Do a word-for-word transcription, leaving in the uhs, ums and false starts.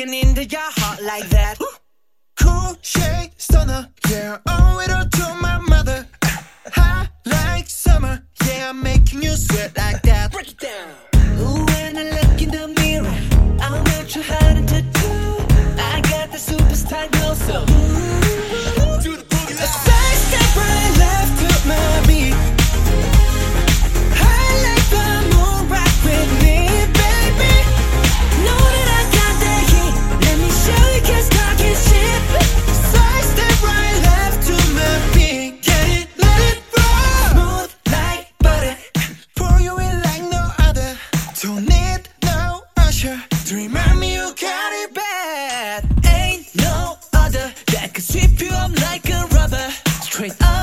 getting into your heart like that. Cool shade stunner, yeah, owe it all to my mother. Hot like summer, yeah, I'm making you sweat like that. Break it down. Ooh, when I look in the mirror, I'm not too hard to do. I got the superstar glow, so ooh, Do the boogie line. Side step right left to my beat. I like the moon rock with me, baby. Know that I got that heat. Let me show you, cause talking shit. Side step right left to my beat. Get it, let it roll. Smooth like butter. Pour you in like no other. Don't need no usher to remind me you got it bad. Ain't no other that could sweep you up like a rubber. Straight up.